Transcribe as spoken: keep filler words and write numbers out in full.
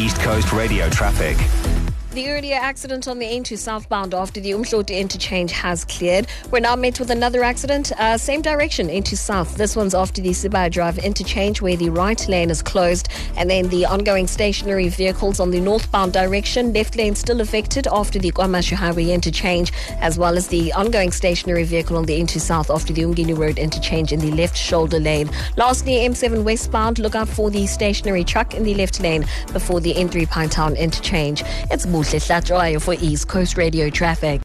East Coast Radio traffic. The earlier accident on the N two southbound after the Umhloti interchange has cleared. We're now met with another accident, uh, same direction, N two south. This one's after the Sibaya Drive interchange where the right lane is closed, and then the ongoing stationary vehicles on the northbound direction. Left lane still affected after the KwaMashu Highway interchange, as well as the ongoing stationary vehicle on the N two south after the Umgeni Road interchange in the left shoulder lane. Lastly, M seven westbound, look out for the stationary truck in the left lane before the N three Pinetown interchange. It's Buhle Hlatshwayo for East Coast Radio traffic.